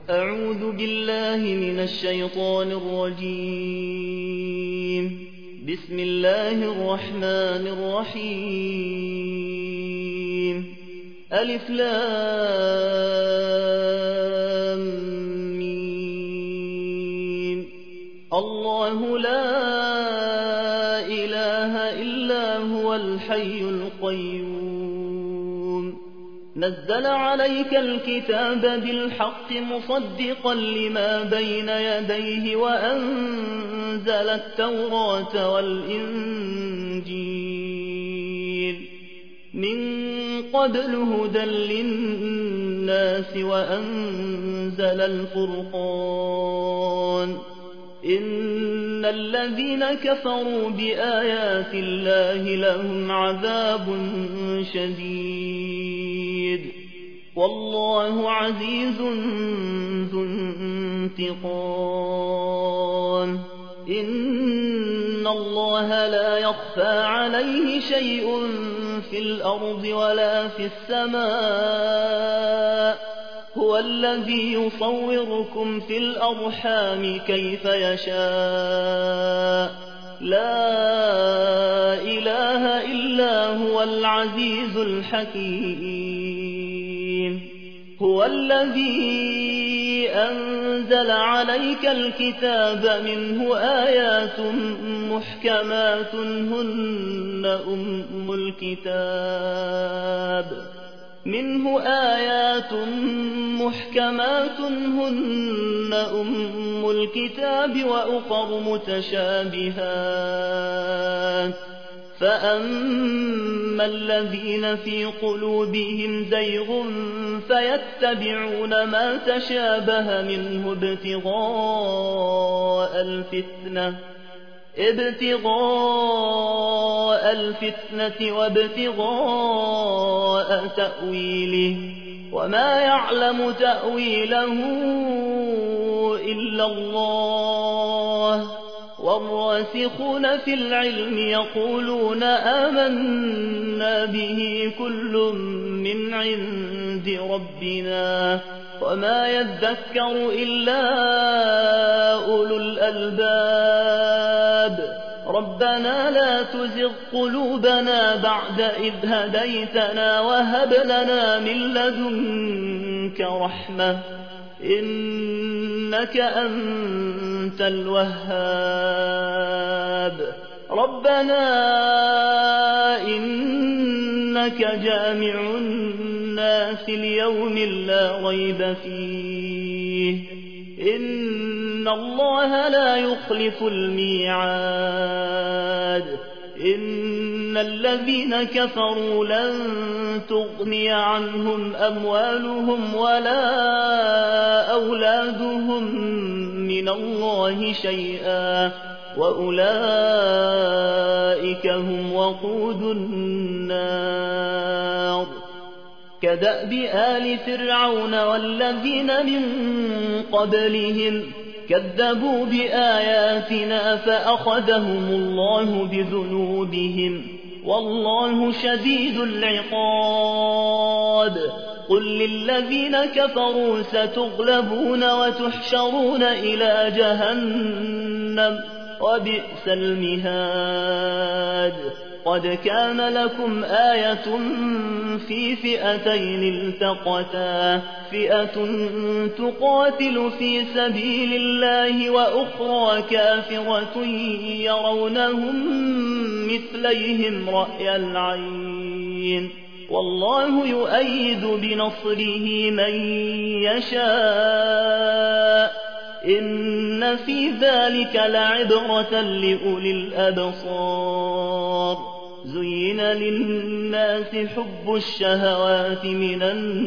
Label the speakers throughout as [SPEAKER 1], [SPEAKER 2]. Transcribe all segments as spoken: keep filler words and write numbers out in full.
[SPEAKER 1] أعوذ بالله من الشيطان الرجيم. بسم الله الرحمن الرحيم. ألف لام ميم. الله لا إله إلا هو الحي القيوم. نزل عليك الكتاب بالحق مصدقا لما بين يديه وأنزل التوراة والإنجيل من قبل هدى للناس وأنزل الفرقان. إن الذين كفروا بآيات الله لهم عذاب شديد والله عزيز ذو انتقام. إن الله لا يخفى عليه شيء في الأرض ولا في السماء. هو الذي يصوركم في الأرحام كيف يشاء. لا إله إلا هو العزيز الحكيم. هو الذي أنزل عليك الكتاب منه آيات محكمات هن أم الكتاب منه آيات محكمات هن أم الكتاب وأخر متشابهات. فأما الذين في قلوبهم زيغ فيتبعون ما تشابه منه ابتغاء الفتنة ابتغاء الفتنة وابتغاء تأويله وما يعلم تأويله إلا الله. والراسخون في العلم يقولون آمنا به كل من عند ربنا وما يذكر إلا أولو الألباب. ربنا لا تزغ قلوبنا بعد إذ هديتنا وهب لنا من لدنك رحمة إنك أنت الوهاب. ربنا إنك جامع الناس ليوم لا ريب فيه إن الله لا يخلف الميعاد. إن الذين كفروا لن تغني عنهم أموالهم ولا أولادهم من الله شيئا وأولئك هم وقود النار. كدأب آل فرعون والذين من قبلهم كذبوا بآياتنا فأخذهم الله بذنوبهم والله شديد العقاب. قل للذين كفروا ستغلبون وتحشرون إلى جهنم وبئس المهاد. قد كان لكم آية في فئتين التقتا فئة تقاتل في سبيل الله وأخرى كافرة يرونهم مثليهم رأي العين والله يؤيد بنصره من يشاء. إن في ذلك لعبرة لأولي الأبصار. زين للناس حب الشهوات من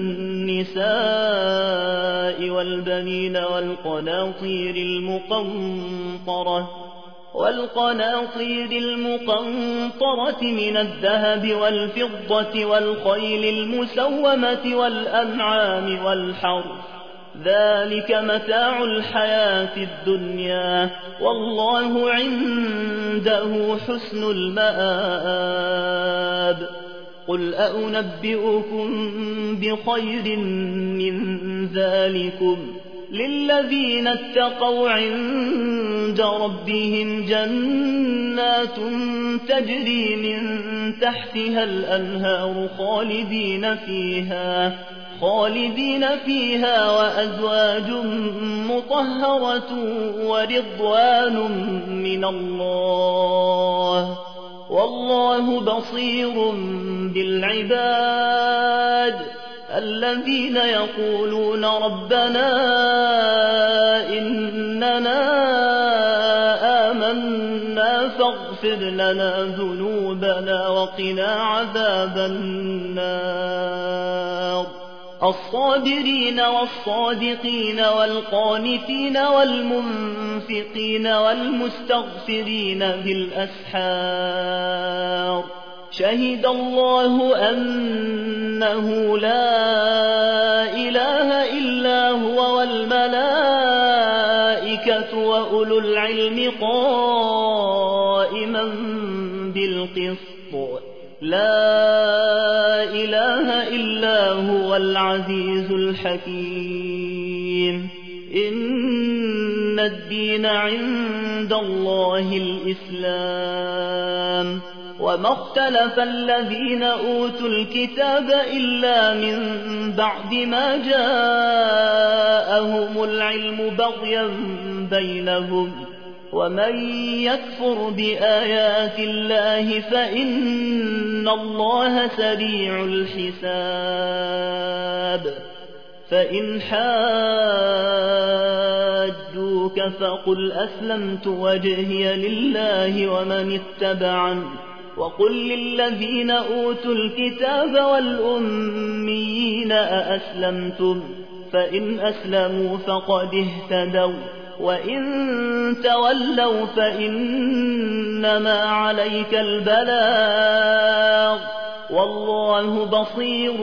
[SPEAKER 1] النساء والبنين والقناطير المقنطرة والقناطير المقنطرة من الذهب والفضة والخيل المسومة والأنعام والحرث ذلك متاع الحياة الدنيا والله عنده حسن المآب. قل أأنبئكم بخير من ذلكم للذين اتقوا عند ربهم جنات تجري من تحتها الأنهار خالدين فيها خالدين فيها وأزواج مطهرة ورضوان من الله والله بصير بالعباد الذين يقولون ربنا إننا آمنا فاغفر لنا ذنوبنا وقنا عذاب النار الصابرين والصادقين والقانتين والمنفقين والمستغفرين بالأسحار شهد الله أنه لا إله إلا هو والملائكة وأولو العلم قائما بالقسط لا إله إلا هو العزيز الحكيم إن الدين عند الله الإسلام وما اختلف الذين أوتوا الكتاب إلا من بعد ما جاءهم العلم بغيا بينهم ومن يكفر بآيات الله فإن الله سريع الحساب فإن حاجوك فقل أسلمت وجهي لله ومن اتبعني وقل للذين أوتوا الكتاب والأميين أأسلمتم فإن أسلموا فقد اهتدوا وإن تولوا فإنما عليك البلاغ والله بصير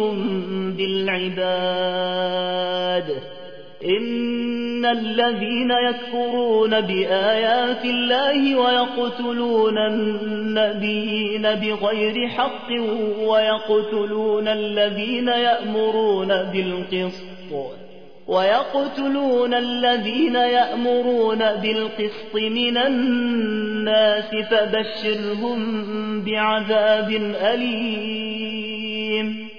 [SPEAKER 1] بالعباد إن الذين يكفرون بآيات الله ويقتلون النبيين بغير حق ويقتلون الذين يأمرون بالقسط ويقتلون الذين يأمرون بالقسط من الناس فبشرهم بعذاب أليم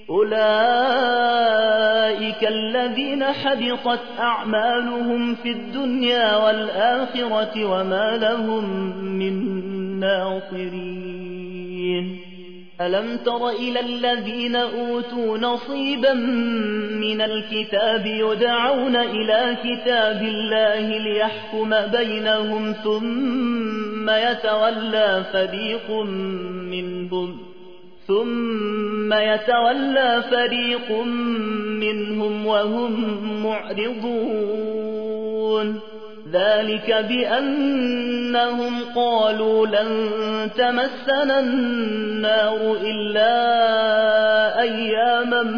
[SPEAKER 1] أولئك الذين حبطت أعمالهم في الدنيا والآخرة وما لهم من ناصرين ألم تر إلى الذين أوتوا نصيبا من الكتاب يدعون إلى كتاب الله ليحكم بينهم ثم يتولى فريق منهم ثم يتولى فريق منهم وهم معرضون ذلك بأنهم قالوا لن تمسنا النار إلا أياما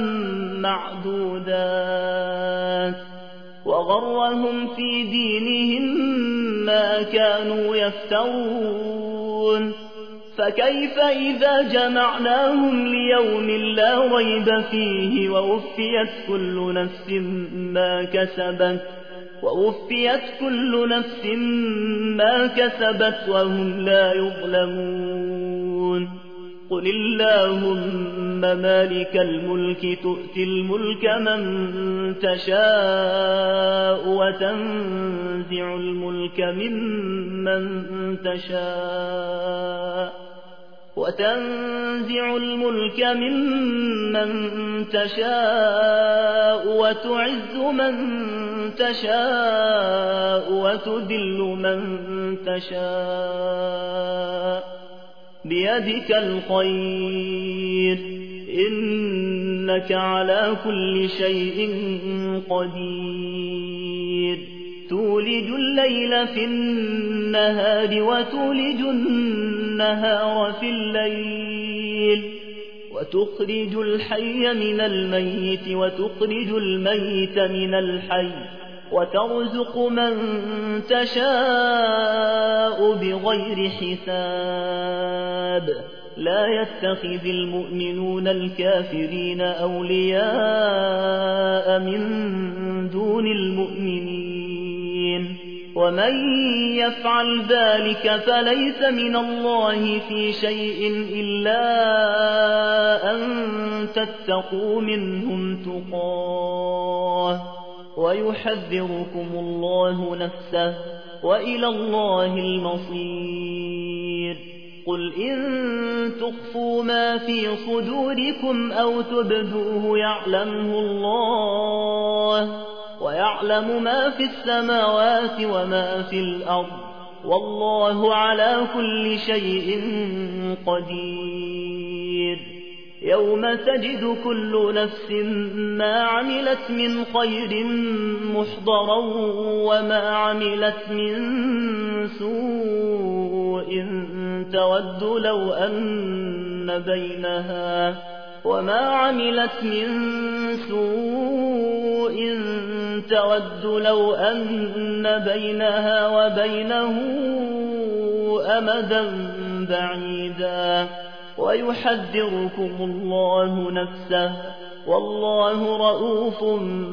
[SPEAKER 1] معدودات وغرهم في دينهم ما كانوا يفترون فكيف إذا جمعناهم ليوم لا ريب فيه ووفيت كل نفس ما كسبت ووفيت كل نفس ما كسبت وهم لا يظلمون قل اللهم مالك الملك تؤتي الملك من تشاء وتنزع الملك ممن تشاء وتنزع الملك ممن تشاء وتعز من تشاء وتذل من تشاء بيدك الخير إنك على كل شيء قدير تولج الليل في النهار وتولج النهار في الليل وتخرج الحي من الميت وتخرج الميت من الحي وترزق من تشاء بغير حساب لا يتخذ المؤمنون الكافرين أولياء من دون المؤمنين ومن يفعل ذلك فليس من الله في شيء إلا أن تتقوا منهم تقاه ويحذركم الله نفسه وإلى الله المصير قل إن تخفوا ما في صدوركم أو تبدوه يعلمه الله ويعلم ما في السماوات وما في الأرض والله على كل شيء قدير يوم تجد كل نفس ما عملت من خير محضرا وما عملت من سوء تود لو أن بينها وما عملت من سوء تود لو أن بينها وبينه أمدا بعيدا ويحذركم الله نفسه والله رؤوف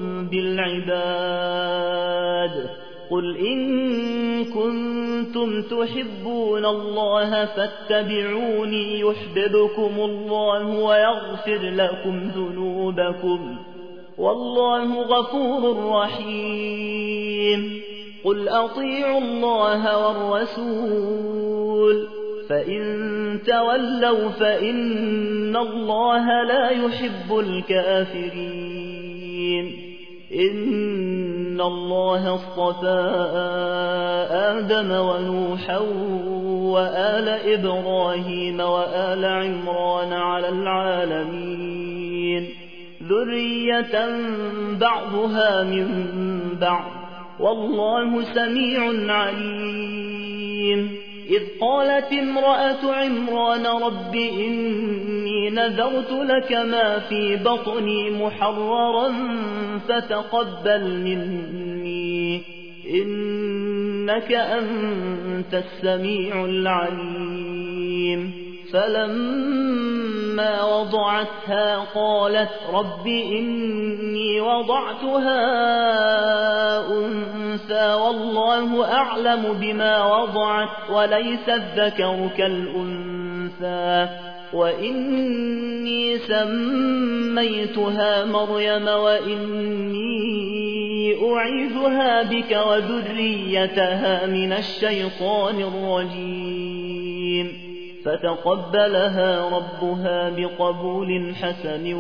[SPEAKER 1] بالعباد قل إن كنتم تحبون الله فاتبعوني يحببكم الله ويغفر لكم ذنوبكم والله غفور رحيم قل أطيعوا الله والرسول فإن تولوا فإن الله لا يحب الكافرين إن الله اصطفى آدم ونوحا وآل إبراهيم وآل عمران على العالمين ذرية بعضها من بعض والله سميع عليم إذ قالت امرأة عمران رب إني نذرت لك ما في بطني محررا فتقبل مني إنك أنت السميع العليم فلما وضعتها قالت رب إني وضعتها أنثى والله أعلم بما وضعت وليس الذكر كالأنثى وإني سميتها مريم وإني أعيذها بك وذريتها من الشيطان الرجيم فتقبلها ربها بقبول حسن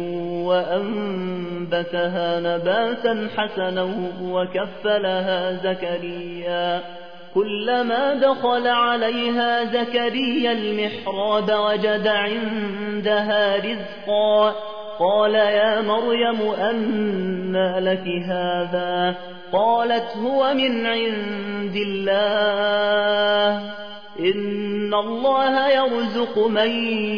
[SPEAKER 1] وأنبتها نباتا حسنا وكفلها زكريا كلما دخل عليها زكريا المحراب وجد عندها رزقا قال يا مريم أنى لك هذا قالت هو من عند الله إن الله يرزق من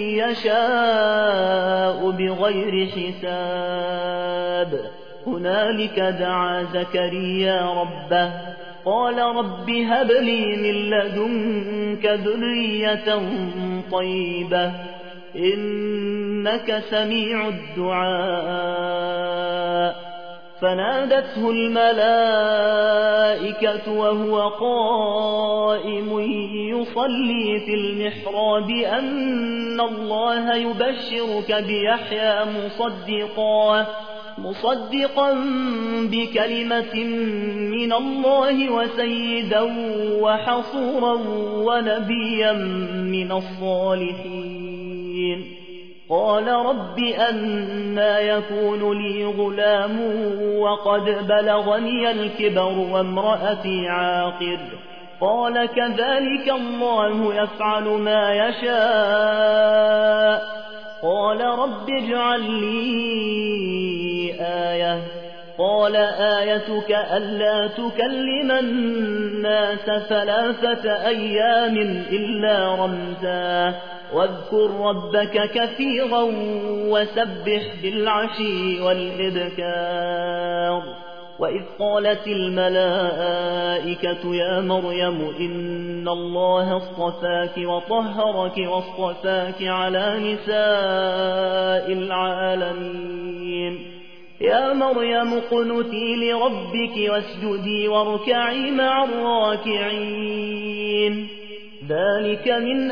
[SPEAKER 1] يشاء بغير حساب هنالك دعا زكريا ربه قال رب هب لي من لدنك ذرية طيبة إنك سميع الدعاء فنادته الملائكة وهو قائم يصلي في المحراب أن الله يبشرك بيحيى مصدقا مصدقا بكلمة من الله وسيدا وحصورا ونبيا من الصالحين قال رب أنى يكون لي غلام وقد بلغني الكبر وامرأتي عاقر قال كذلك الله يفعل ما يشاء قال رب اجعل لي آية قال آيتك ألا تكلم الناس ثلاثة أيام إلا رمزا واذكر ربك كثيرا وسبح بالعشي والإبكار وإذ قالت الملائكة يا مريم إن الله اصطفاك وطهرك واصطفاك على نساء العالمين يا مريم اقنتي لربك واسجدي واركعي مع الراكعين ذلك من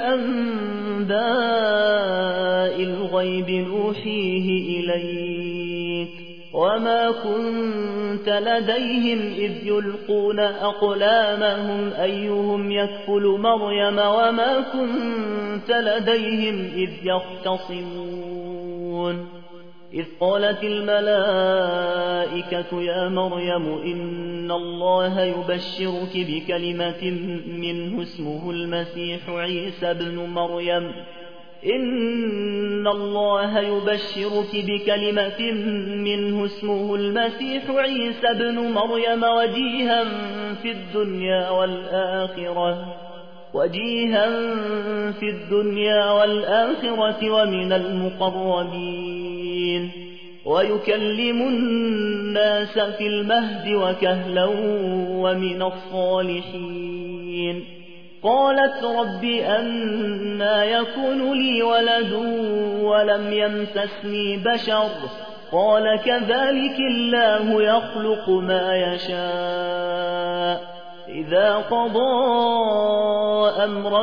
[SPEAKER 1] أنباء الغيب نوحيه إليك وما كنت لديهم إذ يلقون أقلامهم أيهم يكفل مريم وما كنت لديهم إذ يختصمون إذ قالت الملائكة يا مريم إن الله يبشرك بكلمة منه اسمه المسيح عيسى بن مريم إن الله يبشرك بكلمة منه اسمه المسيح عيسى بن مريم وجيها في الدنيا والآخرة وجيها في الدنيا والآخرة ومن المقربين ويكلم الناس في المهد وكهلا ومن الصالحين قالت رب أنى يكون لي ولد ولم يمسسني بشر قال كذلك الله يخلق ما يشاء إذا قضى أمرا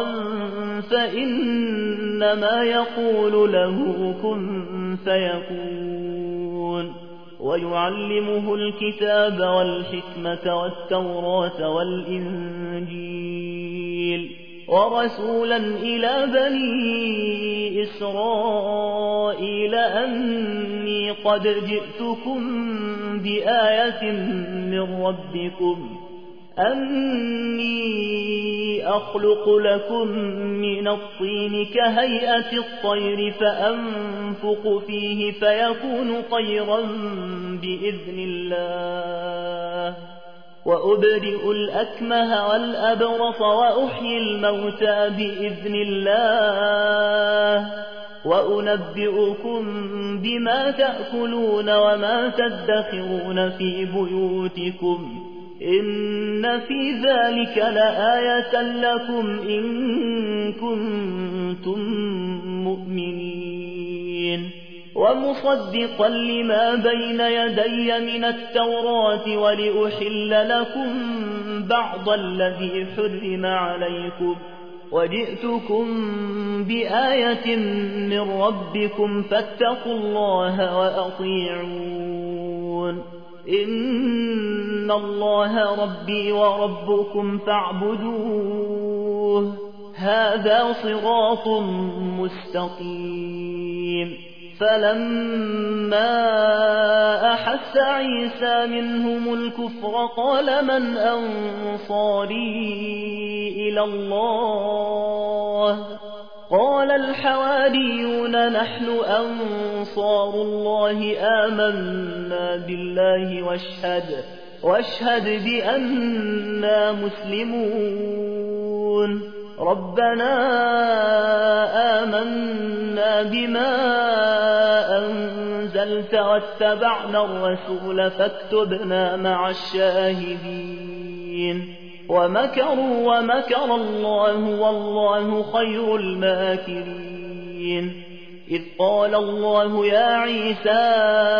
[SPEAKER 1] فإنما يقول له كن فيكون ويعلمه الكتاب والحكمة والتوراة والإنجيل ورسولا إلى بني إسرائيل أني قد جئتكم بآية من ربكم أني أخلق لكم من الطين كهيئة الطير فأنفق فيه فيكون طيرا بإذن الله وأبرئ الأكمه والأبرص وأحيي الموتى بإذن الله وأنبئكم بما تأكلون وما تدخرون في بيوتكم إن في ذلك لآية لكم إن كنتم مؤمنين ومصدقا لما بين يدي من التوراة ولأحل لكم بعض الذي حرم عليكم وجئتكم بآية من ربكم فاتقوا الله وأطيعون إن الله ربي وربكم فاعبدوه هذا صراط مستقيم فلما أحس عيسى منهم الكفر قال من أنصاري إلى الله قال الحواريون نحن أنصار الله آمنا بالله واشهد واشهد بأننا مسلمون ربنا آمنا بما أنزلت واتبعنا الرسول فاكتبنا مع الشاهدين ومكروا ومكر الله والله خير الماكرين إذ قال الله يا عيسى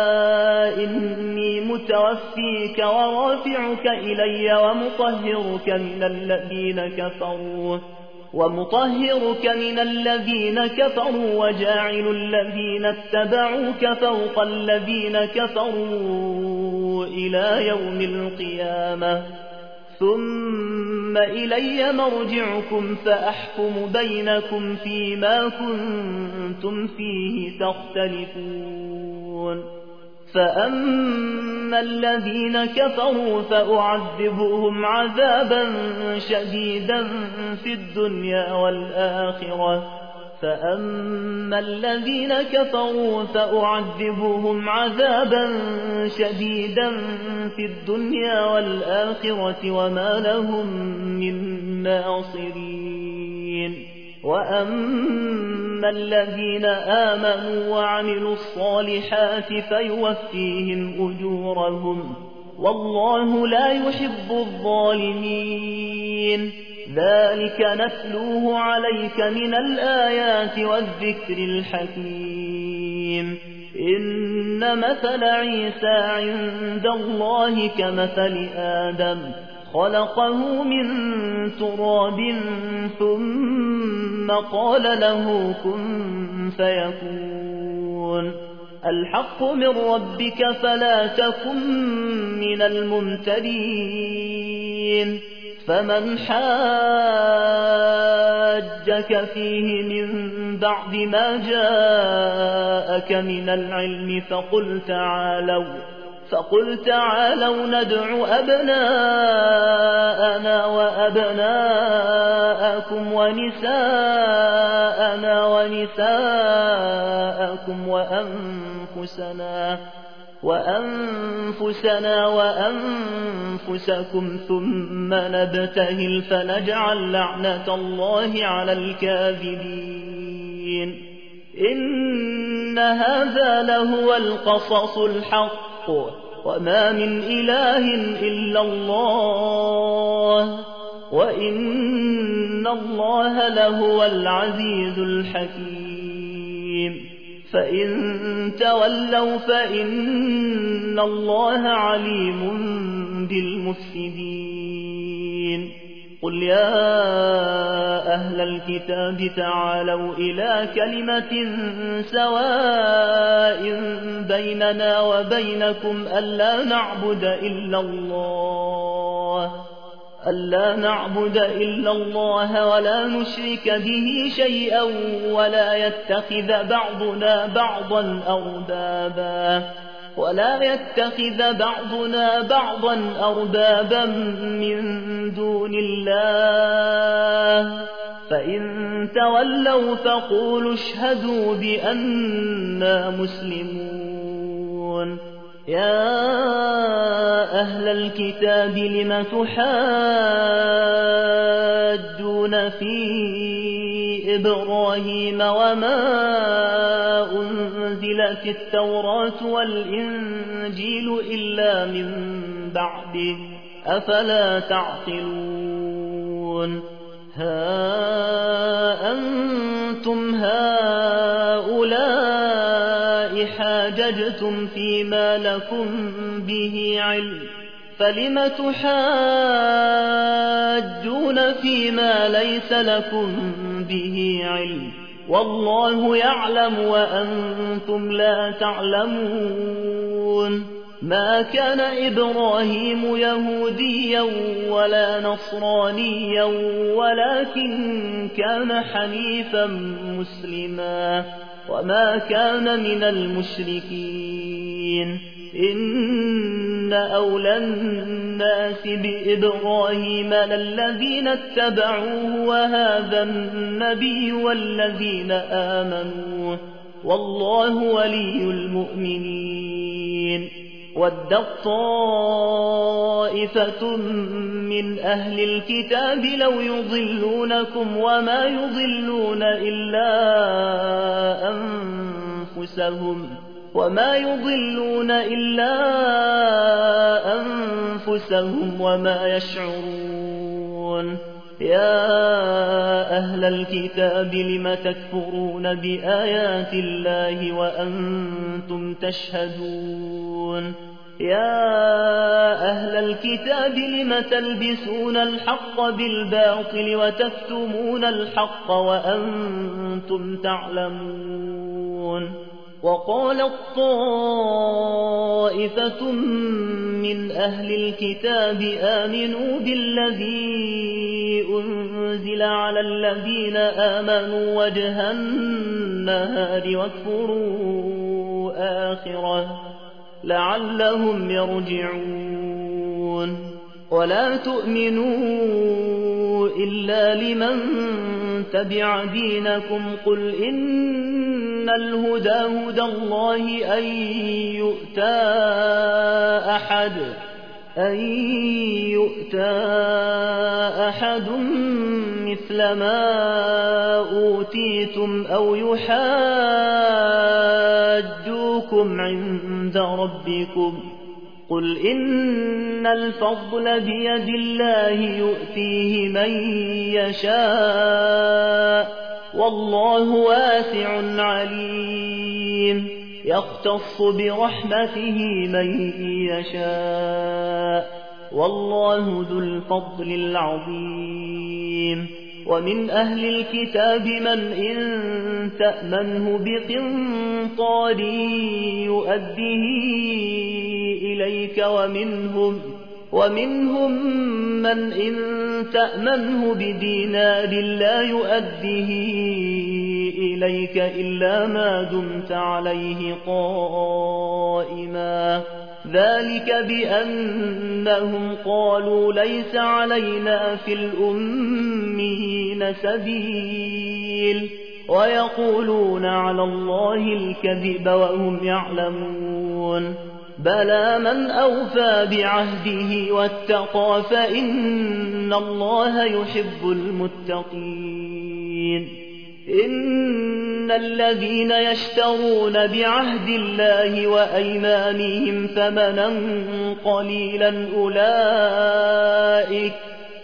[SPEAKER 1] إني متوفيك ورافعك إلي ومطهرك من الذين كفروا ومطهرك من الذين كفروا وجاعل الذين اتبعوك فوق الذين كفروا إلى يوم القيامة ثم إلي مرجعكم فأحكم بينكم فيما كنتم فيه تختلفون فأما الذين كفروا فأعذبهم عذابا شديدا في الدنيا والآخرة فأما الذين كفروا فأعذبهم عذابا شديدا في الدنيا والآخرة وما لهم من ناصرين وأما الذين آمنوا وعملوا الصالحات فيوفيهم أجورهم والله لا يحب الظالمين. ذلك نتلوه عليك من الآيات والذكر الحكيم. إن مثل عيسى عند الله كمثل آدم خلقه من تراب ثم قال له كن فيكون. الحق من ربك فلا تكن من الممترين. فمن حاجك فيه من بعد ما جاءك من العلم فقل تعالوا فقل تعالوا ندع أبناءنا وأبناءكم ونساءنا ونساءكم وأنفسنا وأنفسنا وأنفسكم ثم نبتهل فنجعل لعنة الله على الكاذبين. إن هذا لهو القصص الحق وما من إله إلا الله وإن الله لهو العزيز الحكيم. فإن تولوا فإن الله عليم بالمفسدين. قل يا أهل الكتاب تعالوا إلى كلمة سواء بيننا وبينكم ألا نعبد إلا الله ألا نعبد إلا الله ولا نشرك به شيئا ولا يتخذ بعضنا بعضا أربابا ولا يتخذ بعضنا بعضا أربابا من دون الله. فإن تولوا فقولوا اشهدوا بأننا مسلمون. يا أهل الكتاب لم تحاجون في إبراهيم وما أنزلت التوراة والإنجيل إلا من بعده أفلا تعقلون. ها أنتم هؤلاء حاججتم فيما لكم به علم فلم تحاجون فيما ليس لكم به علم والله يعلم وأنتم لا تعلمون. ما كان إبراهيم يهوديا ولا نصرانيا ولكن كان حنيفا مسلما وما كان من المشركين. إن أولى الناس بإبراهيم للذين اتبعوه وهذا النبي والذين آمنوا والله ولي المؤمنين. ودت طائفة من أهل الكتاب لو يضلونكم وما يضلون إلا أنفسهم وما يضلون إلا أنفسهم وما يشعرون. يا أهل الكتاب لم تكفرون بآيات الله وأنتم تشهدون. يا أهل الكتاب لم تلبسون الحق بالباطل وتكتمون الحق وأنتم تعلمون. وقالت طائفة من أهل الكتاب آمنوا بالذي أنزل على الذين آمنوا وجه النهار واكفروا آخره لعلهم يرجعون. ولا تؤمنوا إلا لمن تبع دينكم قل إن الهدى هدى الله أن يؤتى أحد أن يؤتى أحد مثل ما أوتيتم أو يحاجوكم عند ربكم قل إن الفضل بيد الله يؤتيه من يشاء والله واسع عليم يختص برحمته من يشاء والله ذو الفضل العظيم ومن أهل الكتاب من إن تأمنه بقنطار يؤديه إليك ومنهم ومنهم من إن تأمنه بدينار لا يؤديه إليك إلا ما دمت عليه قائما ذلك بأنهم قالوا ليس علينا في الأميين سبيل ويقولون على الله الكذب وهم يعلمون بلى من أوفى بعهده واتقى فإن الله يحب المتقين إن الذين يشترون بعهد الله وأيمانهم ثمنا قليلا أولئك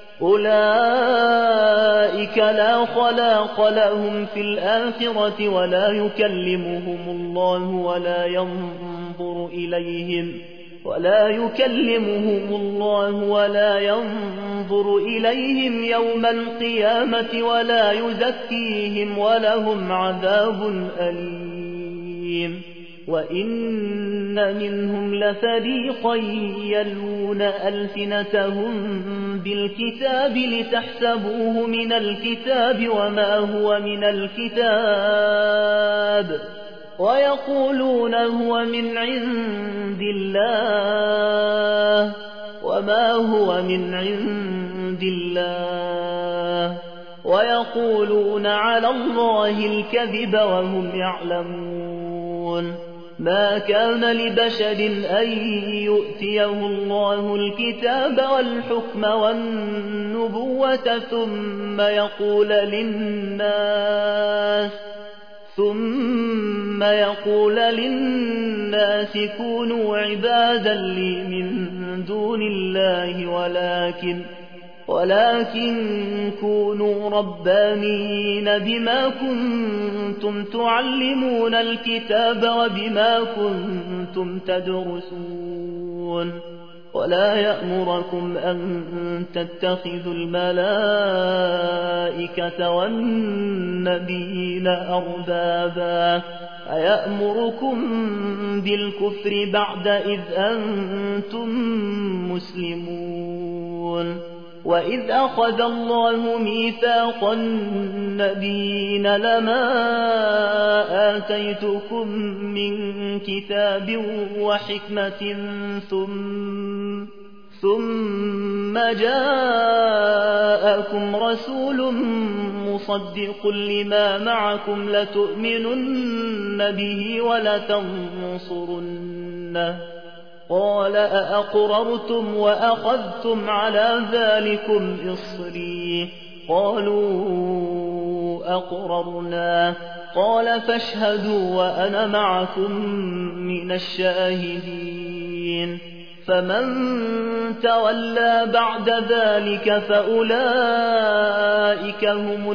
[SPEAKER 1] أولئك لا خلاق لهم في الآخرة ولا يكلمهم الله ولا ينظر إليهم ولا يكلمهم الله ولا ينظر إليهم يوم القيامة ولا يزكيهم ولهم عذاب أليم وإن منهم لفريقا يلوون ألسنتهم بالكتاب لتحسبوه من الكتاب وما هو من الكتاب ويقولون هو من عند الله وما هو من عند الله ويقولون على الله الكذب وهم يعلمون ما كان لبشر أن يؤتيه الله الكتاب والحكم والنبوة ثم يقول للناس ثم يقول للناس كونوا عبادا لي من دون الله ولكن ولكن كونوا ربانيين بما كنتم تعلمون الكتاب وبما كنتم تدرسون ولا يأمركم أن تتخذوا الملائكة والنبيين أربابا أيأمركم بالكفر بعد إذ أنتم مسلمون وإذ أخذ الله ميثاق النبيين لما آتيتكم من كتاب وحكمة ثم ثم جاءكم رسول مصدق لما معكم لتؤمنن به ولتنصرنه قال أأقررتم وأخذتم على ذلكم إصري قالوا أقررنا قال فاشهدوا وأنا معكم من الشاهدين فمن تولى بعد ذلك فأولئك هم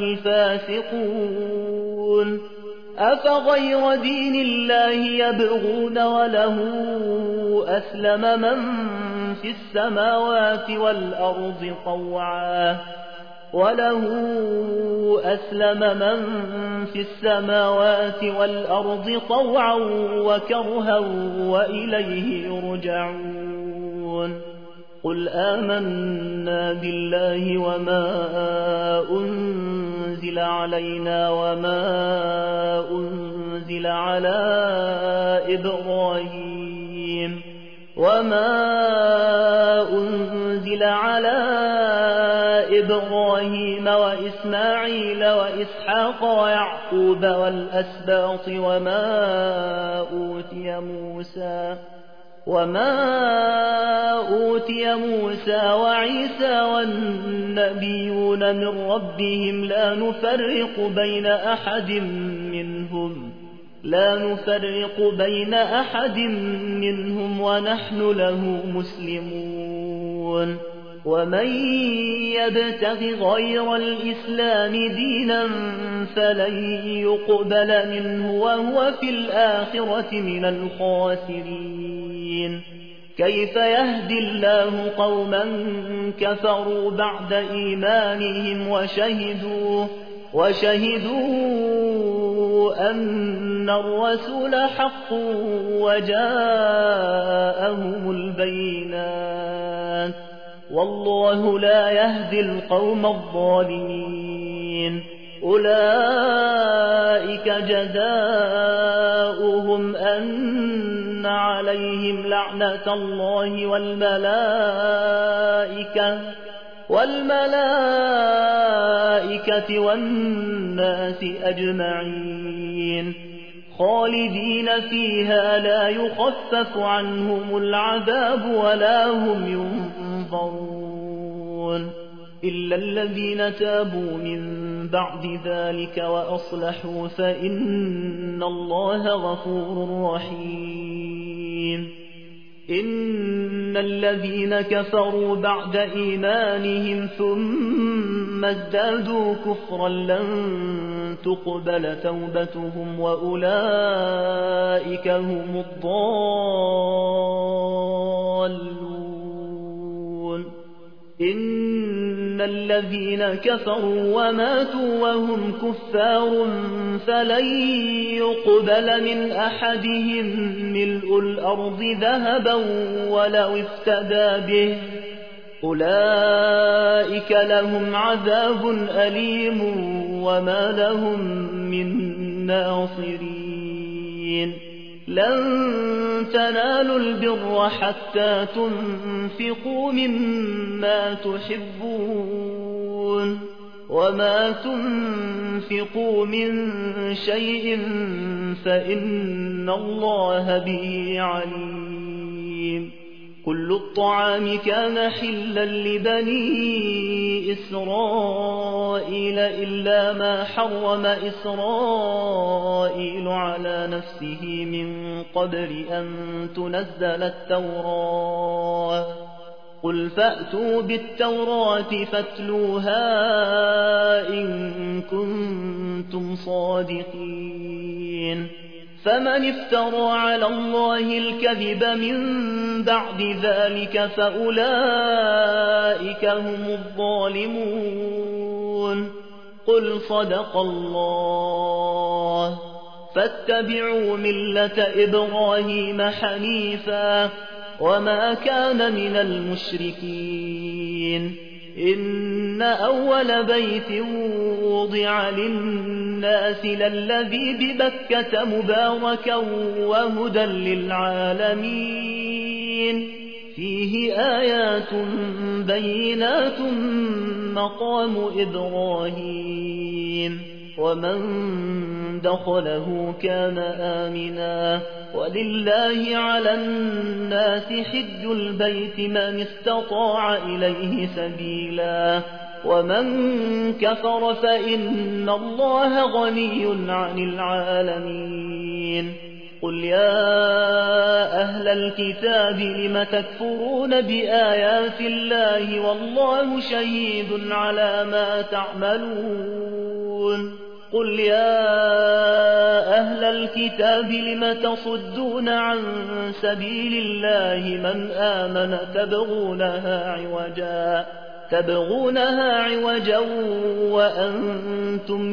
[SPEAKER 1] الفاسقون أفغير دين الله يبغون وله أسلم من في السماوات والأرض طوعا وله أسلم من في السماوات والأرض طوعا وكرها وإليه يرجعون قل آمنا بالله وما أنزل علينا وما أنزل على إبراهيم وما أنزل على إبراهيم وإسماعيل وإسحاق ويعقوب والأسباط وما أوتي موسى وما أوتي موسى وعيسى والنبيون من ربهم لا نفرق بين أحد منهم لا نفرق بين أحد منهم ونحن له مسلمون ومن يبتغ غير الإسلام دينا فلن يقبل منه وهو في الآخرة من الخاسرين كيف يهدي الله قوما كفروا بعد إيمانهم وشهدوا وشهدوا أن الرسول حق وجاءهم البينات والله لا يهدي القوم الظالمين أولئك جزاؤهم أن عليهم لعنة الله والملائكة والملائكة والناس أجمعين خالدين فيها لا يخفف عنهم العذاب ولا هم ينظرون إلا الذين تابوا من بعد ذلك وأصلحوا فإن الله غفور رحيم إن الذين كفروا بعد إيمانهم ثم ازدادوا كفرا لن تقبل توبتهم وأولئك هم الضالون إن الذين كفروا وماتوا وهم كفار فلن يقبل من أحدهم ملء الأرض ذهبا ولو افتدى به أولئك لهم عذاب أليم وما لهم من ناصرين لن تنالوا البر حتى تنفقوا مما تحبون وما تنفقوا من شيء فإن الله به عليم كل الطعام كان حلا لبني إسرائيل إلا ما حرم إسرائيل على نفسه من قبل أن تنزل التوراة قل فأتوا بالتوراة فاتلوها إن كنتم صادقين فمن افترى على الله الكذب من بعد ذلك فأولئك هم الظالمون قل صدق الله فاتبعوا ملة إبراهيم حنيفا وما كان من المشركين إن أول بيت وضع للناس للذي ببكة مباركا وهدى للعالمين فيه آيات بينات مقام إبراهيم ومن دخله كان آمنا ولله على الناس حج البيت من استطاع إليه سبيلا ومن كفر فإن الله غني عن العالمين قل يا أهل الكتاب لم تكفرون بآيات الله والله شهيد على ما تعملون قل يا أهل الكتاب لم تصدون عن سبيل الله من آمن تبغونها عوجا تبغونها عوجا وأنتم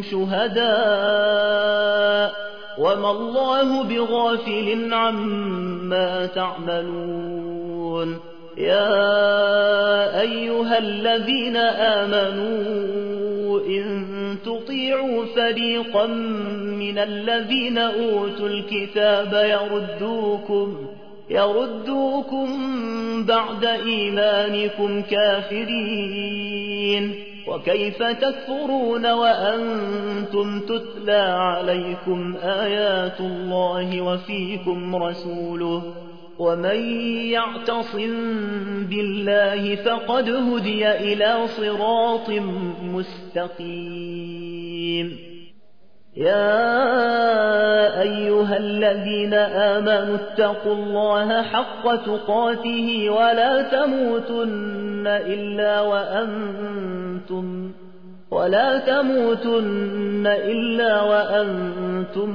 [SPEAKER 1] شهداء وما الله بغافل عما تعملون يا أيها الذين آمنوا إن تطيعوا فريقا من الذين أوتوا الكتاب يردوكم يردوكم بعد إيمانكم كافرين وكيف تكفرون وأنتم تتلى عليكم آيات الله وفيكم رسوله ومن يعتصم بالله فقد هدي إلى صراط مستقيم يا أيها الذين آمنوا اتقوا الله حق تقاته ولا تموتن إلا وأنتم ولا تموتن إلا وأنتم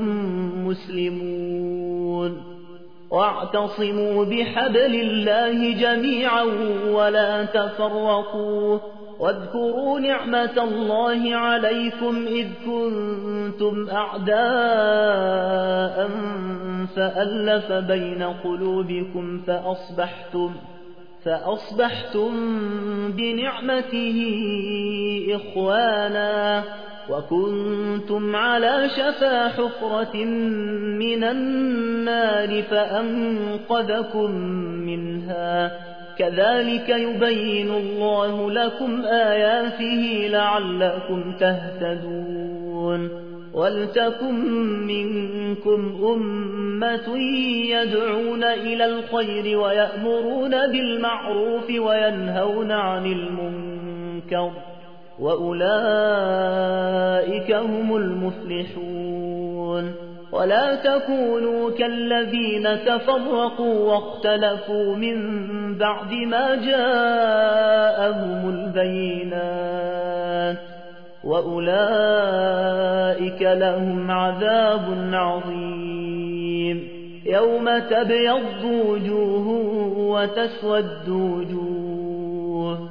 [SPEAKER 1] مسلمون واعتصموا بحبل الله جميعا ولا تفرقوا واذكروا نعمة الله عليكم إذ كنتم أعداء فألف بين قلوبكم فأصبحتم فأصبحتم بنعمته إخوانا وكنتم على شفا حفرة من النار فأنقذكم منها كذلك يبين الله لكم آياته لعلكم تهتدون ولتكن منكم أمة يدعون إلى الخير ويأمرون بالمعروف وينهون عن المنكر وأولئك هم المفلحون ولا تكونوا كالذين تفرقوا واختلفوا من بعد ما جاءهم البينات وأولئك لهم عذاب عظيم يوم تبيض وجوه وتسود وجوه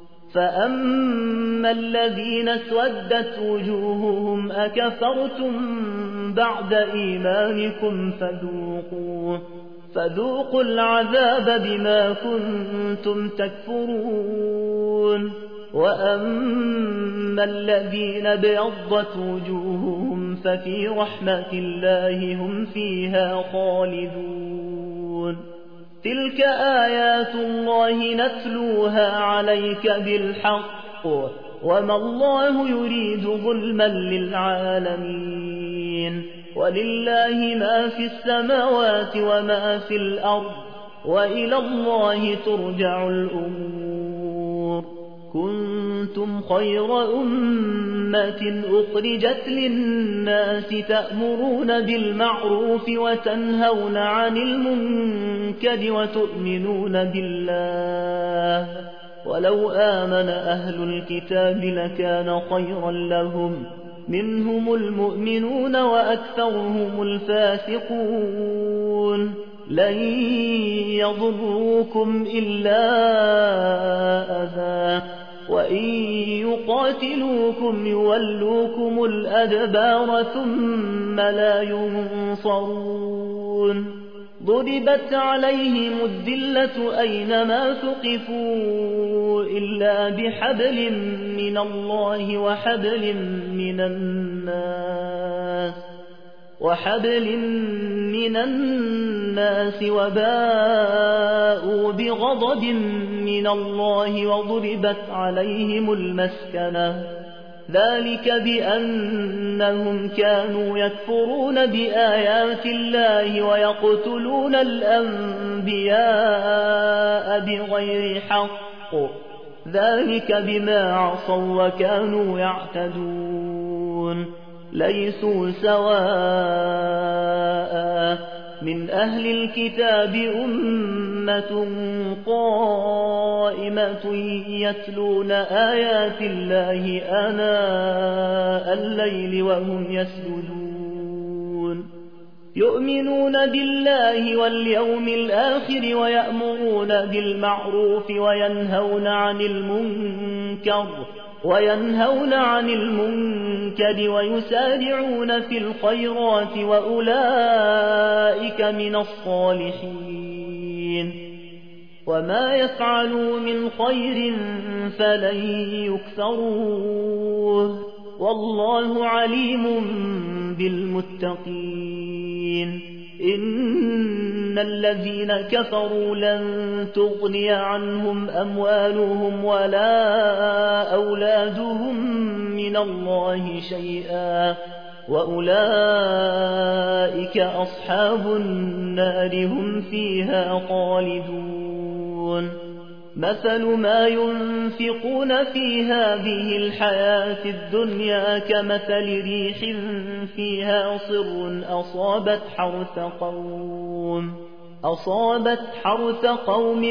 [SPEAKER 1] فأما الذين اسودت وجوههم أكفرتم بعد إيمانكم فذوقوا فذوقوا العذاب بما كنتم تكفرون وأما الذين ابيضت وجوههم ففي رحمة الله هم فيها خالدون تلك آيات الله نتلوها عليك بالحق وما الله يريد ظلما للعالمين ولله ما في السماوات وما في الأرض وإلى الله ترجع الأمور كنتم خير أمة أخرجت للناس تأمرون بالمعروف وتنهون عن المنكر وتؤمنون بالله ولو آمن أهل الكتاب لكان خيرا لهم منهم المؤمنون وأكثرهم الفاسقون لن يضروكم إلا أذى وإن يقاتلوكم يولوكم الأدبار ثم لا ينصرون ضربت عليهم الذلة أينما ثقفوا إلا بحبل من الله وحبل من الناس وحبل من الناس وباءوا بغضب من الله وضربت عليهم المسكنة ذلك بأنهم كانوا يكفرون بآيات الله ويقتلون الأنبياء بغير حق ذلك بما عصوا وكانوا يعتدون ليسوا سواء من أهل الكتاب أمة قائمة يتلون آيات الله آناء الليل وهم يسجدون يؤمنون بالله واليوم الآخر ويأمرون بالمعروف وينهون عن المنكر وينهون عن المنكر ويسارعون في الخيرات وأولئك من الصالحين وما يفعلوا من خير فلن يكفروه والله عليم بالمتقين إن الذين كفروا لن تغني عنهم أموالهم ولا أولادهم من الله شيئا وأولئك أصحاب النار هم فيها خالدون مثل ما ينفقون في هذه الحياة الدنيا كمثل ريح فيها صر أصابت حرث قوم أصابت حرث قوم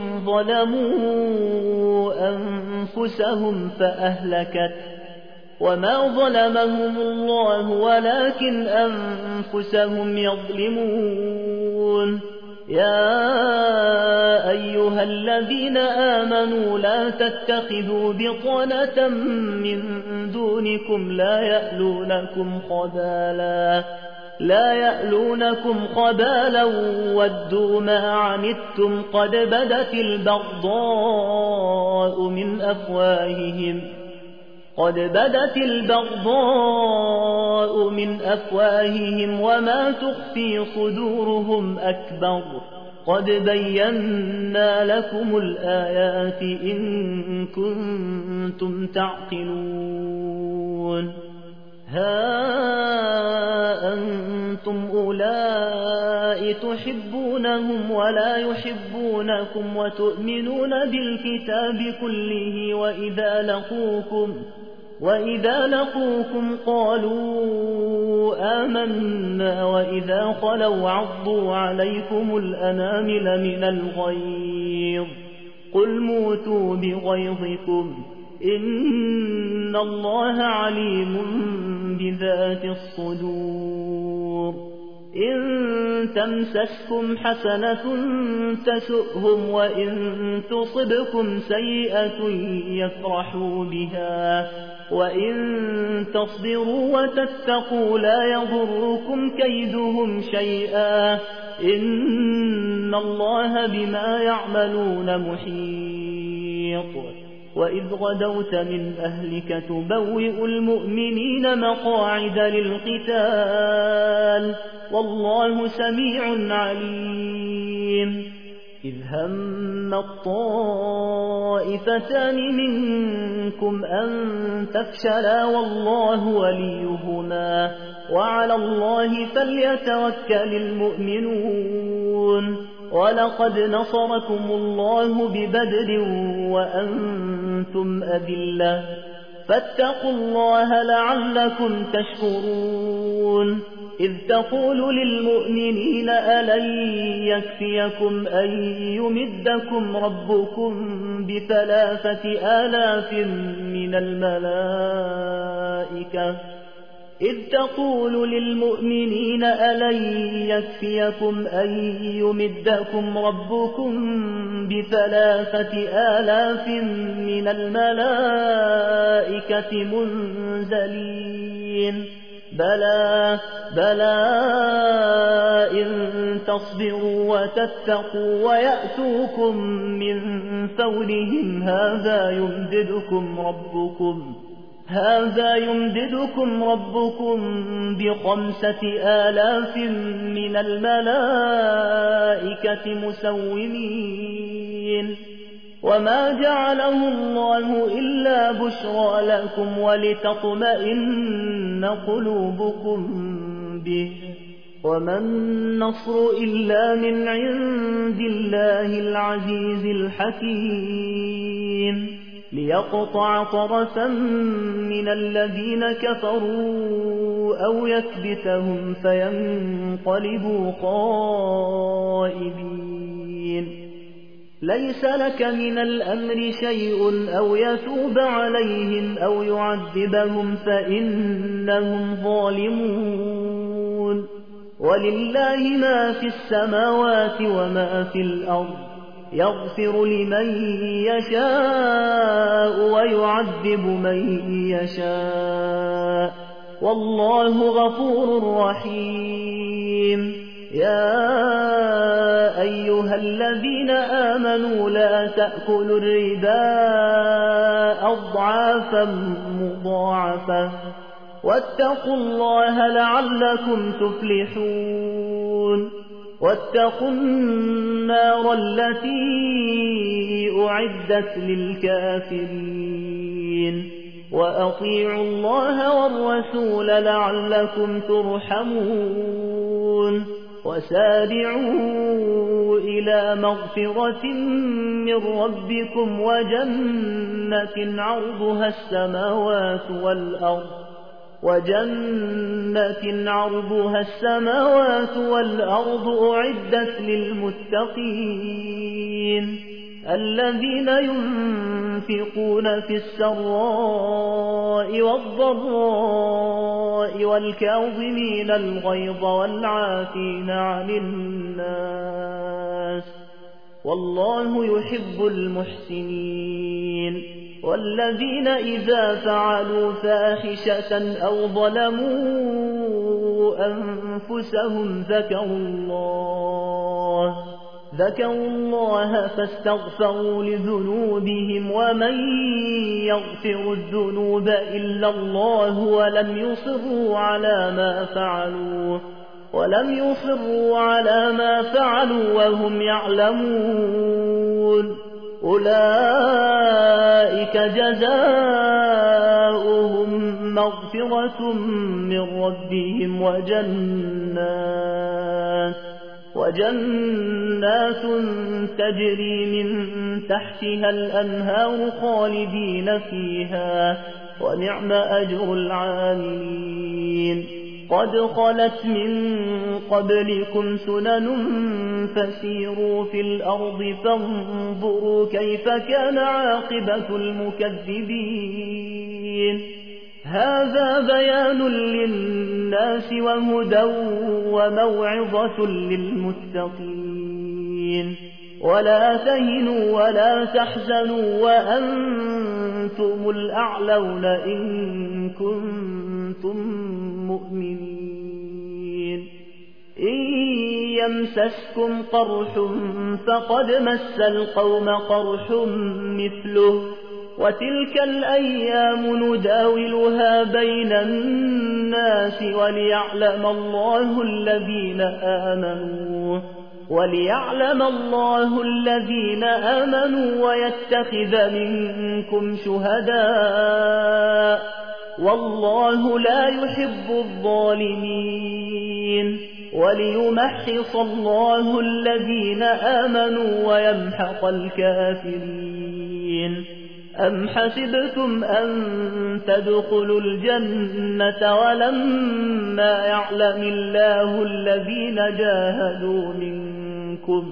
[SPEAKER 1] ظلموا أنفسهم فأهلكت وما ظلمهم الله ولكن أنفسهم يظلمون يا أيها الذين آمنوا لا تتخذوا بطانة من دونكم لا يألونكم خبالا لا يألونكم خبالا ودوا ما عنتم قد بدت البغضاء من أفواههم قد بدت البغضاء من أفواههم وما تخفي صدورهم أكبر قد بينا لكم الآيات إن كنتم تعقلون ها أنتم أولئك تحبونهم ولا يحبونكم وتؤمنون بالكتاب كله وإذا لقوكم وإذا لقوكم قالوا آمنا وإذا خلوا عضوا عليكم الأنامل من الغيظ قل موتوا بغيظكم إن الله عليم بذات الصدور إن تمسسكم حسنة تسؤهم وإن تصبكم سيئة يفرحوا بها وإن تصبروا وتتقوا لا يضركم كيدهم شيئا إن الله بما يعملون محيط وإذ غدوت من أهلك تبوئ المؤمنين مقاعد للقتال والله سميع عليم إذ هم الطائفتان منكم أن تفشلا والله وليهما وعلى الله فليتوكل المؤمنون ولقد نصركم الله ببدر وأنتم أذلة فاتقوا الله لعلكم تشكرون إذ تقول للمؤمنين ألن يكفيكم أن يمدكم ربكم بثلاثة آلاف من الملائكة إذ تقول للمؤمنين ألن يكفيكم أن يمدكم ربكم بثلاثة آلاف من الملائكة منزلين بلى بلى إن تصبروا وتتقوا ويأتوكم من فورهم هذا يمددكم ربكم هذا يمددكم ربكم بخمسة آلاف من الملائكة مسومين وما جعله الله إلا بشرى لكم ولتطمئن قلوبكم به وما النصر إلا من عند الله العزيز الحكيم ليقطع طرفا من الذين كفروا أو يكبتهم فينقلبوا خائبين ليس لك من الأمر شيء أو يتوب عليهم أو يعذبهم فإنهم ظالمون ولله ما في السماوات وما في الأرض يغفر لمن يشاء ويعذب من يشاء والله غفور رحيم يا أيها الذين آمنوا لا تأكلوا الربا أضعافا مضاعفة واتقوا الله لعلكم تفلحون واتقوا النار التي أعدت للكافرين وأطيعوا الله والرسول لعلكم ترحمون وسارعوا إلى مغفرة من ربكم وجنة عرضها السماوات والأرض وجنة عرضها السماوات والأرض أعدت للمتقين الذين ينفقون في السراء والضراء والكاظمين الغيظ والعافين عن الناس والله يحب المحسنين والذين إذا فعلوا فاحشة أو ظلموا أنفسهم ذكروا الله ذكروا الله فاستغفروا لذنوبهم ومن يغفر الذنوب إلا الله ولم يصروا على ما فعلوا ولم يصروا على ما فعلوا وهم يعلمون أولئك جزاؤهم مغفرة من ربهم وجنات وجنات تجري من تحتها الأنهار خالدين فيها ونعم أجر العاملين قد خلت من قبلكم سنن فسيروا في الأرض فانظروا كيف كان عاقبة المكذبين هذا بيان للناس وهدى وموعظة للمتقين ولا تهنوا ولا تحزنوا وأنتم الأعلون إن كنتم مؤمنين إن يمسسكم قرح فقد مس القوم قرح مثله وتلك الأيام نداولها بين الناس وليعلم الله الذين آمنوا وليعلم الله الذين آمنوا ويتخذ منكم شهداء والله لا يحب الظالمين وليمحص الله الذين آمنوا ويمحق الكافرين أم حسبتم أن تدخلوا الجنة ولما يعلم الله الذين جاهدوا منكم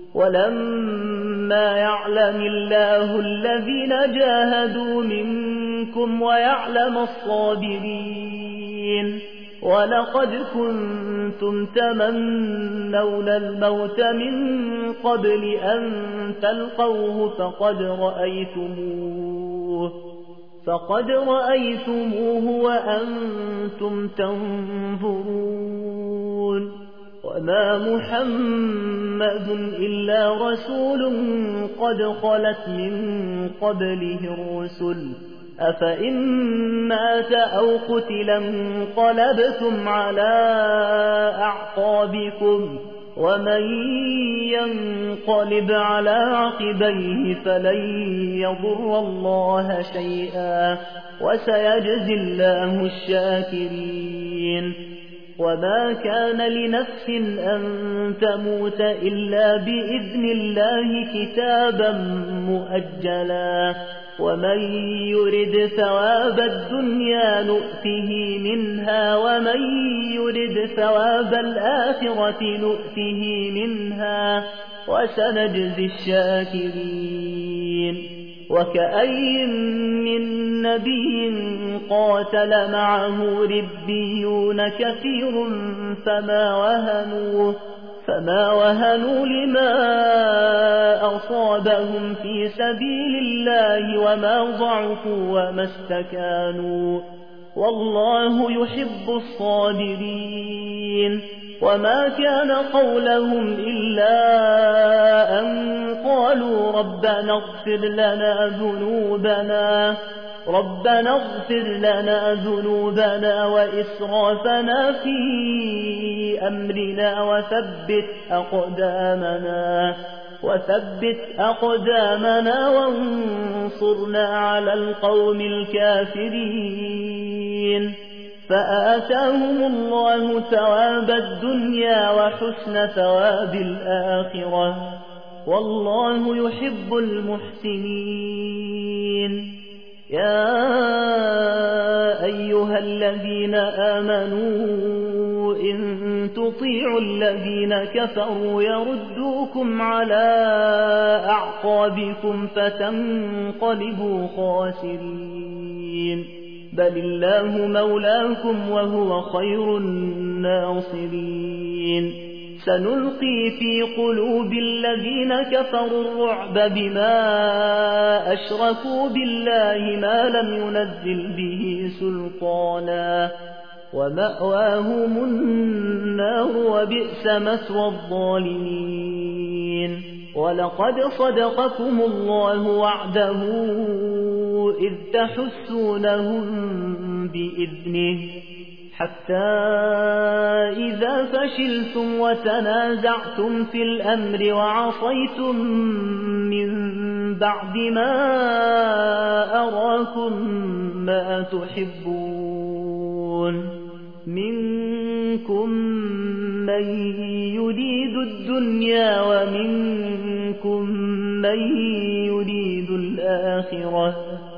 [SPEAKER 1] ولما يعلم الله الذين جاهدوا منكم ويعلم الصابرين ولقد كنتم تمنون الموت من قبل أن تلقوه فقد رأيتموه فقد رأيتموه وأنتم تنظرون وما محمد إلا رسول قد خلت من قبله الرسل أفإن مات أو قتل انقلبتم على أعقابكم ومن ينقلب على عقبيه فلن يضر الله شيئا وسيجزي الله الشاكرين وما كان لنفس أن تموت إلا بإذن الله كتابا مؤجلا ومن يرد ثواب الدنيا نؤته منها ومن يرد ثواب الآخرة نؤته منها وسنجزي الشاكرين وكأي من نبي قاتل معه ربيون كثير فما وهنوا فما وهنوا لما أصابهم في سبيل الله وما ضعفوا وما استكانوا والله يحب الصابرين وما كان قولهم إلا أن قالوا ربنا اغفر لنا ذنوبنا ربنا اغفر لنا ذنوبنا وإسرافنا في أمرنا وثبت أقدامنا وثبت أقدامنا وانصرنا على القوم الكافرين فآتاهم الله ثواب الدنيا وحسن ثواب الآخرة والله يحب المحسنين. يا أيها الذين آمنوا إن تطيعوا الذين كفروا يردوكم على أعقابكم فتنقلبوا خاسرين بل الله مولاكم وهو خير الناصرين. سنلقي في قلوب الذين كفروا الرعب بما أشركوا بالله ما لم ينزل به سلطانا ومأواهم النار وبئس مثوى الظالمين. ولقد صدقكم الله وعده إذ تحسونهم بإذنه حتى إذا فشلتم وتنازعتم في الأمر وعصيتم من بعد ما أراكم ما تحبون منكم من يريد الدنيا ومنكم من يريد الآخرة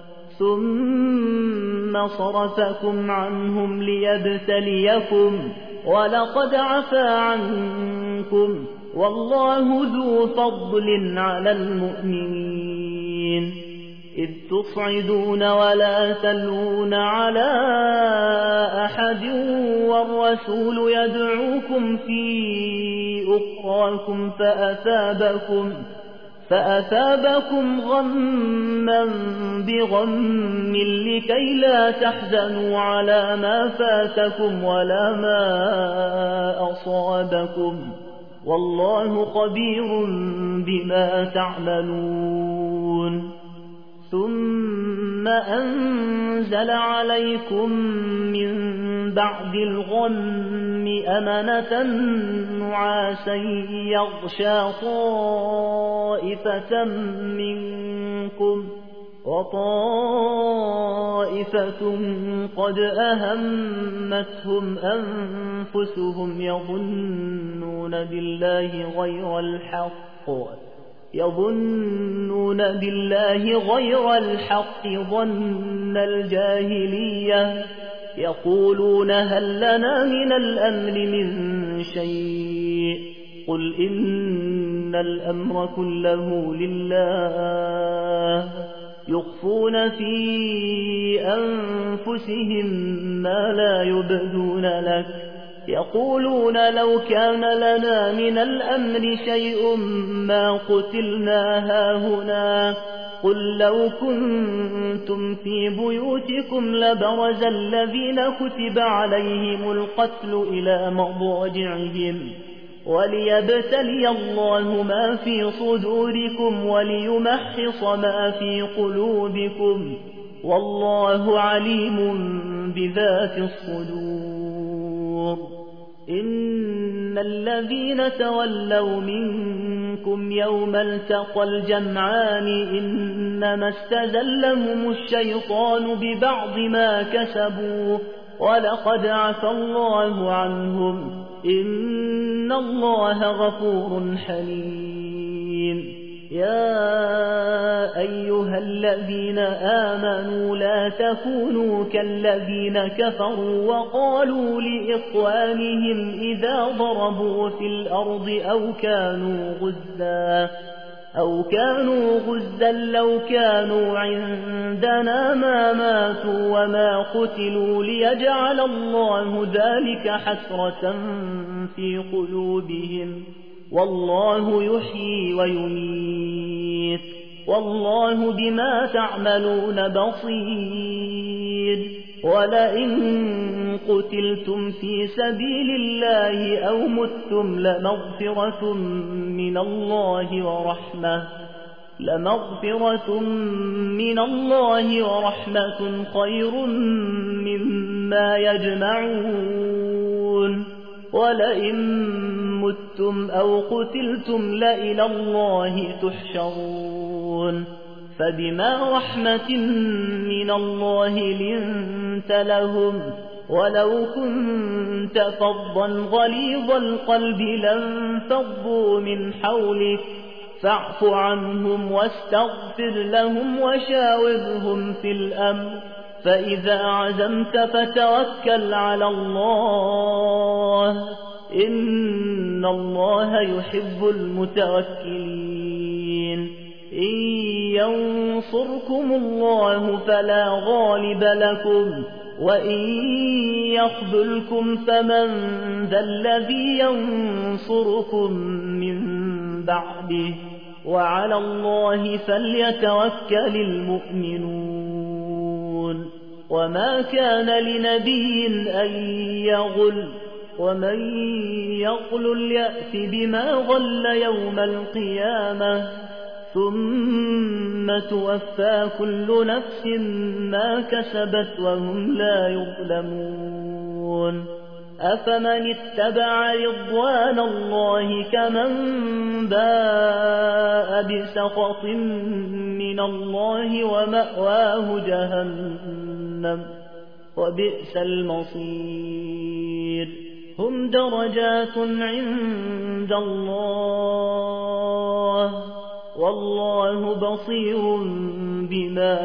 [SPEAKER 1] ثم صرفكم عنهم ليبتليكم ولقد عفا عنكم والله ذو فضل على المؤمنين. إذ تصعدون ولا تلون على أحد والرسول يدعوكم في أخراكم فأثابكم فأثابكم غما بغم لكي لا تحزنوا على ما فاتكم ولا ما أصابكم والله خبير بما تعملون. ثم أنزل عليكم من بعد الغم أمنة نعاسا يغشى طائفة منكم وطائفة قد أهمتهم أنفسهم يظنون بالله غير الحق يظنون بالله غير الحق ظن الجاهلية يقولون هل لنا من الأمر من شيء قل إن الأمر كله لله يخفون في أنفسهم ما لا يبدون لك يقولون لو كان لنا من الأمر شيء ما قتلنا هاهنا قل لو كنتم في بيوتكم لبرز الذين كتب عليهم القتل إلى مضاجعهم وليبتلي الله ما في صدوركم وليمحص ما في قلوبكم والله عليم بذات الصدور. إن الذين تولوا منكم يوم التقى الجمعان إنما استزلهم الشيطان ببعض ما كسبوا ولقد عفى الله عنهم إن الله غفور حليم. يا أيها الذين آمنوا لا تكونوا كالذين كفروا وقالوا لإخوانهم إذا ضربوا في الأرض أو كانوا غزا أو كانوا غزا لو كانوا عندنا ما ماتوا وما قتلوا ليجعل الله ذلك حسرة في قلوبهم والله يحيي ويميت والله بما تعملون بصير. ولئن قتلتم في سبيل الله أو متم لمغفرة من الله ورحمة لمغفرة من الله ورحمة خير مما يجمعون. ولئن متم أو قتلتم لإلى الله تحشرون. فبما رحمة من الله لنت لهم ولو كنت فظا غليظ القلب لانفضوا من حولك فاعف عنهم واستغفر لهم وشاورهم في الأمر فإذا عزمت فتوكل على الله إن الله يحب المتوكلين إن ينصركم الله فلا غالب لكم وإن يخذلكم فمن ذا الذي ينصركم من بعده وعلى الله فليتوكل المؤمنون وما كان لنبي أن يغل ومن يغل يأت بما غل يوم القيامة ثم توفى كل نفس ما كسبت وهم لا يظلمون أفمن اتبع رضوان الله كمن باء بسخط من الله ومأواه جهنم وبئس المصير هم درجات عند الله والله بصير بما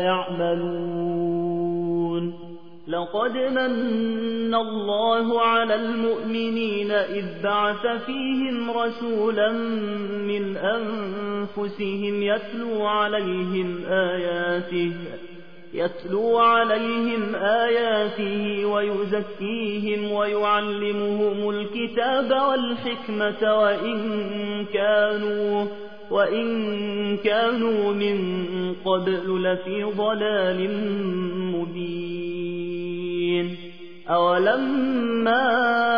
[SPEAKER 1] يعملون لقد من الله على المؤمنين إذ بعث فيهم رسولا من أنفسهم يتلو عليهم آياته يتلو عليهم آياته ويزكيهم ويعلمهم الكتاب والحكمة وإن كانوا وإن كانوا من قبل لفي ضلال مبين أولما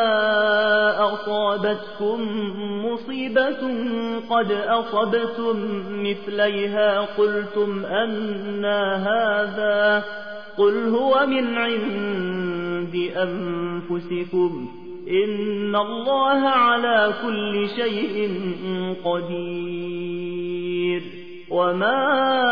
[SPEAKER 1] أصابتكم مصيبة قد أصبتم مثليها قلتم أنى هذا قل هو من عند أنفسكم إن الله على كل شيء قدير وما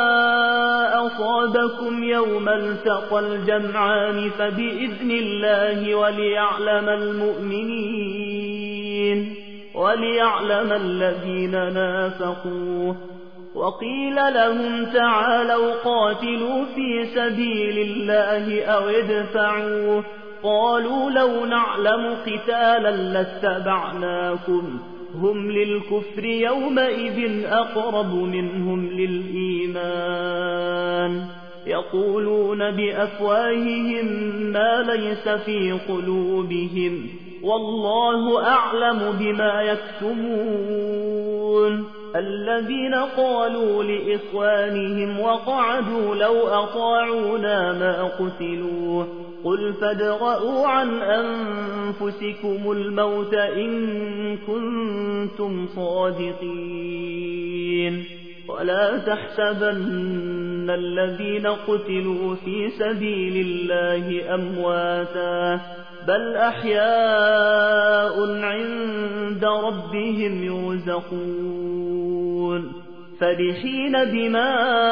[SPEAKER 1] أصابكم يوم التقى الجمعان فبإذن الله وليعلم المؤمنين وليعلم الذين نافقوا وقيل لهم تعالوا قاتلوا في سبيل الله أو ادفعوا قالوا لو نعلم قتالا لاتبعناكم هم للكفر يومئذ أقرب منهم للإيمان يقولون بأفواههم ما ليس في قلوبهم والله أعلم بما يكتمون الذين قالوا لإخوانهم وقعدوا لو أطاعونا ما قتلوا قل فادرءوا عن أنفسكم الموت إن كنتم صادقين ولا تحسبن الذين قتلوا في سبيل الله أمواتا بل أحياء عند ربهم يرزقون فرحين بما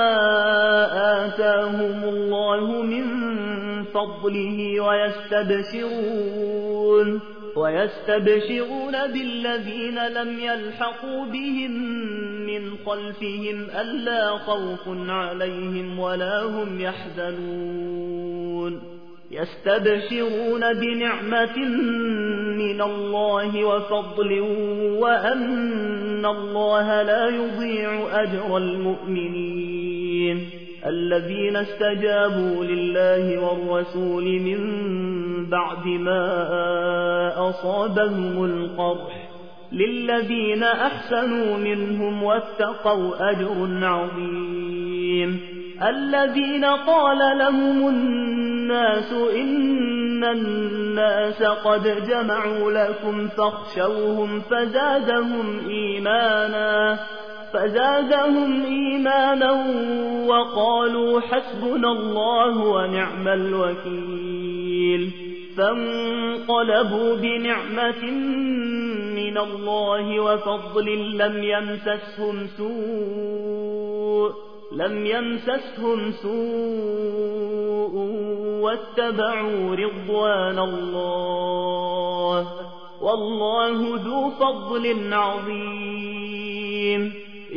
[SPEAKER 1] آتاهم الله من فضله ويستبشرون ويستبشرون بالذين لم يلحقوا بهم من خلفهم ألا خوف عليهم ولا هم يحزنون يستبشرون بنعمة من الله وفضل وأن الله لا يضيع أجر المؤمنين الذين استجابوا لله والرسول من بعد ما أصابهم القرح للذين أحسنوا منهم واتقوا أجر عظيم الذين قال لهم الناس إن الناس قد جمعوا لكم فاخشوهم فزادهم إيمانا فزادهم إيمانا وقالوا حسبنا الله ونعم الوكيل فانقلبوا بنعمة من الله وفضل لم يمسسهم سوء لم يمسسهم سوء واتبعوا رضوان الله والله ذو فضل عظيم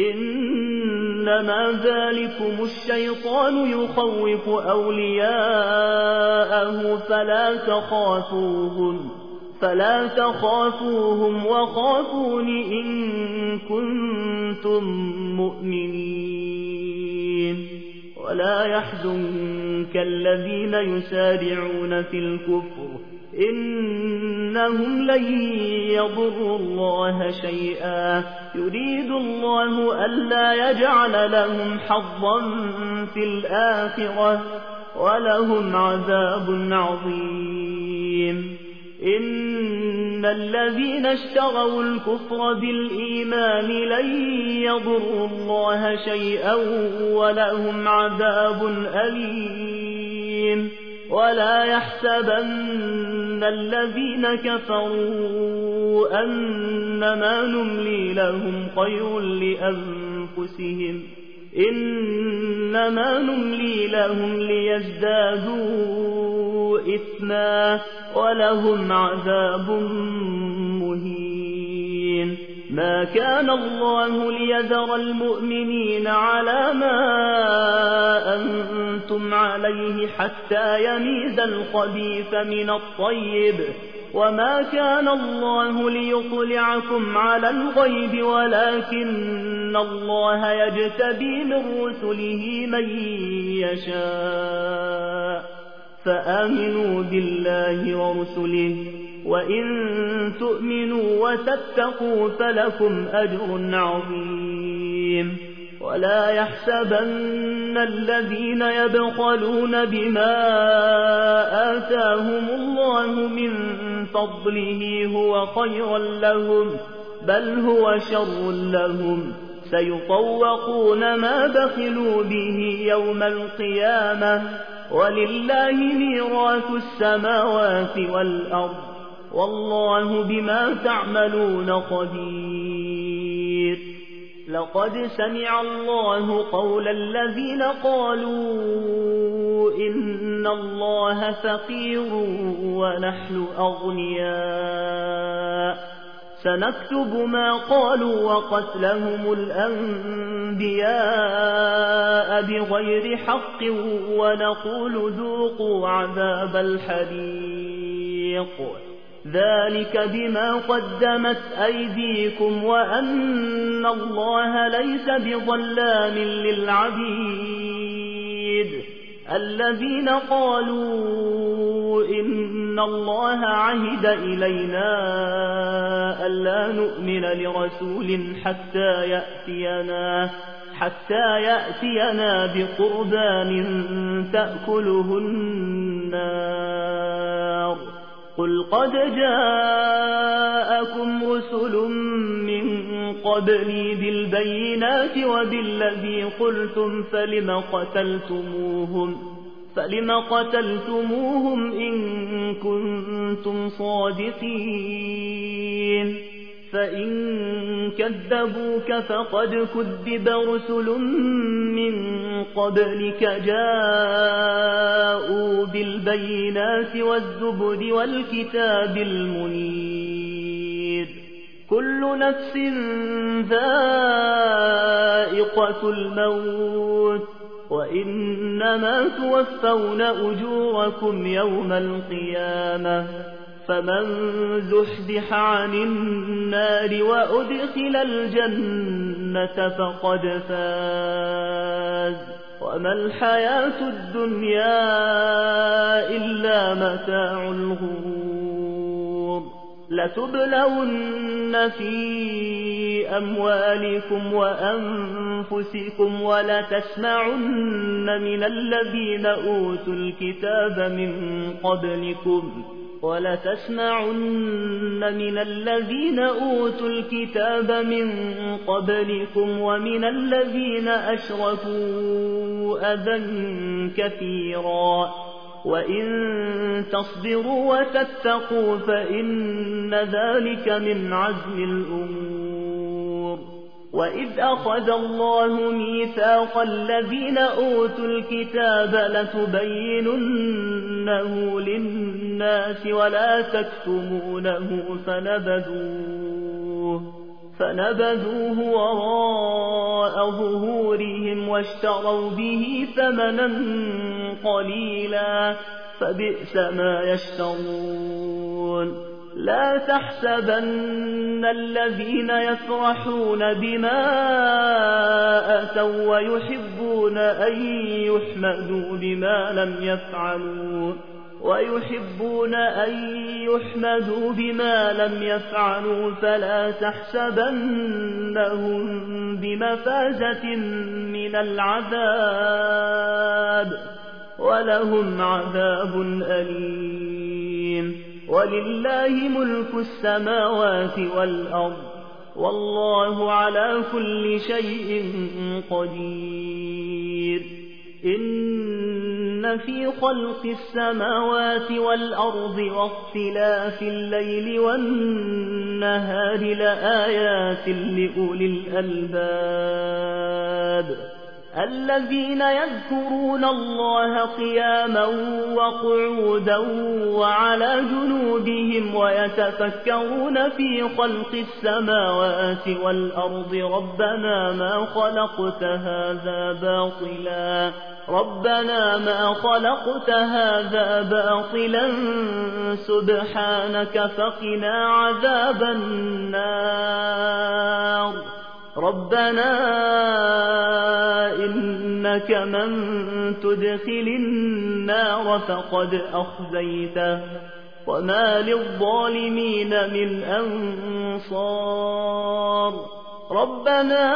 [SPEAKER 1] إنما ذلكم الشيطان يخوف أولياءه فلا تخافوهم فلا تخافوهم وخافون إن كنتم مؤمنين ولا يحزنك الذين يسارعون في الكفر إنهم لن يضروا الله شيئا يريد الله ألا يجعل لهم حظا في الآخرة ولهم عذاب عظيم إن الذين اشتروا الكفر بالإيمان لن يضروا الله شيئا ولهم عذاب أليم ولا يحسبن الذين كفروا أنما نملي لهم خير لأنفسهم إنما نملي لهم ليزدادوا إثما ولهم عذاب مهين ما كان الله ليذر المؤمنين على ما أنتم عليه حتى يميز الخبيث من الطيب وما كان الله ليطلعكم على الغيب ولكن الله يجتبي من رسله من يشاء فآمنوا بالله ورسله وإن تؤمنوا وتتقوا فلكم أجر عظيم ولا يحسبن الذين يبخلون بما آتاهم الله من فضله هو خيرا لهم بل هو شر لهم سيطوقون ما بخلوا به يوم القيامة ولله ميراث السماوات والأرض والله بما تعملون خبير لقد سمع الله قول الذين قالوا إن الله فقير ونحن أغنياء سنكتب ما قالوا وقتلهم الأنبياء بغير حق ونقول ذوقوا عذاب الحريق ذلك بما قدمت أيديكم وأن الله ليس بظلام للعبيد الذين قالوا إن الله عهد إلينا ألا نؤمن لرسول حتى يأتينا حتى يأتينا بقربان تأكله النار قل قد جاءكم رسل من قبلي بالبينات وبالذي قلتم فلم قتلتموهم فلم قتلتموهم إن كنتم صادقين فإن كذبوك فقد كذب رسل من قبلك جاءوا بالبينات والزبر والكتاب المنير كل نفس ذائقة الموت وإنما توفون أجوركم يوم القيامة فمن زحزح عن النار وأدخل الجنة فقد فاز وما الحياة الدنيا إلا متاع الغرور لتبلون في أموالكم وأنفسكم ولتسمعن من الذين أوتوا الكتاب من قبلكم ولتسمعن من الذين أوتوا الكتاب من قبلكم ومن الذين أشركوا أذى كثيرا وإن تصبروا وتتقوا فإن ذلك من عزم الأمور وإذ أخذ الله ميثاق الذين أوتوا الكتاب لتبيننه للناس ولا تكتمونه فنبذوه, فنبذوه وراء ظهورهم واشتروا به ثمنا قليلا فبئس ما يشترون. لا تحسبن الذين يفرحون بما أتوا ويحبون أن يحمدوا بما لم يفعلوا ويحبون أن يحمدوا بما لم يفعلوا فلا تحسبنهم بمفازة من العذاب ولهم عذاب أليم. ولله ملك السماوات والأرض والله على كل شيء قدير. إن في خلق السماوات والأرض واختلاف الليل والنهار لآيات لأولي الألباب الذين يذكرون الله قياما وقعودا وعلى جنوبهم ويتفكرون في خلق السماوات والأرض ربنا ما خلقت هذا باطلا ربنا ما خلقت هذا باطلا سبحانك فقنا عذاب النار. ربنا إنك من تدخل النار فقد أخزيته وما للظالمين من أنصار. ربنا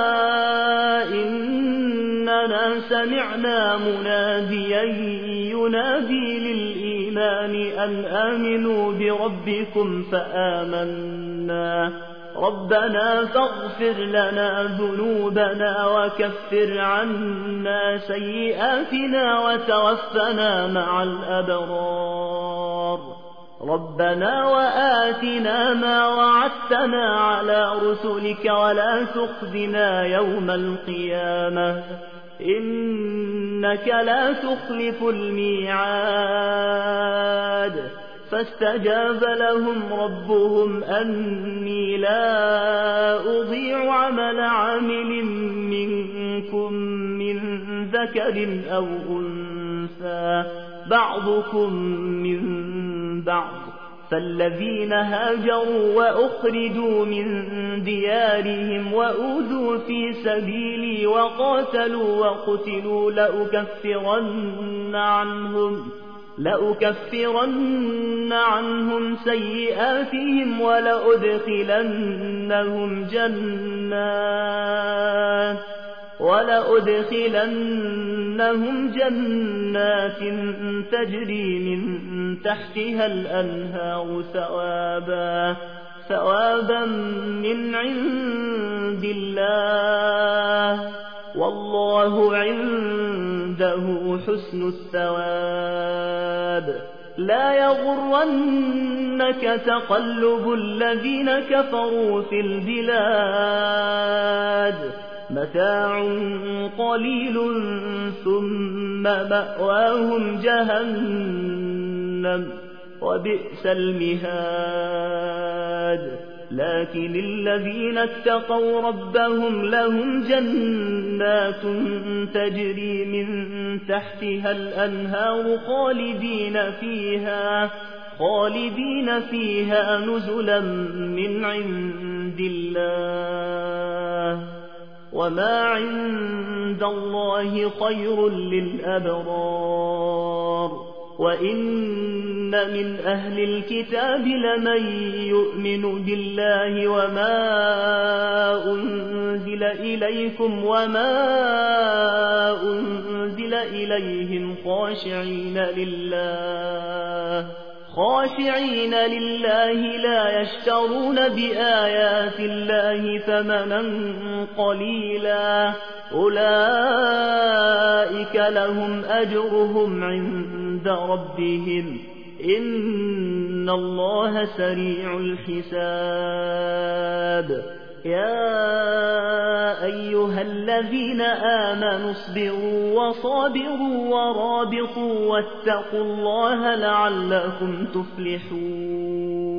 [SPEAKER 1] إننا سمعنا مناديا ينادي للإيمان أن آمنوا بربكم فآمنا ربنا فاغفر لنا ذنوبنا وكفر عنا سيئاتنا وتوفنا مع الأبرار. ربنا وآتنا ما وعدتنا على رسلك ولا تخزنا يوم القيامة إنك لا تخلف الميعاد. فاستجاب لهم ربهم أني لا أضيع عمل عامل منكم من ذكر أو أنثى بعضكم من بعض فالذين هاجروا وأخرجوا من ديارهم وأوذوا في سبيلي وقاتلوا وقتلوا لأكفرن عنهم لأكفرن عنهم سيئاتهم ولأدخلنهم جنات ولأدخلنهم جنات تجري من تحتها الأنهار ثوابا ثوابا من عند الله والله عنده حسن الثواب. لا يغرنك تقلب الذين كفروا في البلاد متاع قليل ثم مأواهم جهنم وبئس المهاد. لكن الذين اتقوا ربهم لهم جنات تجري من تحتها الأنهار خالدين فيها خالدين فيها نزلا من عند الله وما عند الله خير للأبرار. وإن من أهل الكتاب لمن يؤمن بالله وما أنزل إليكم وما أنزل إليهم خاشعين لله خاشعين لله لا يشترون بآيات الله ثمنا قليلا أولئك لهم أجرهم عند ربهم إن الله سريع الحساب. يا أيها الذين آمنوا اصبروا وصابروا ورابطوا واتقوا الله لعلكم تفلحون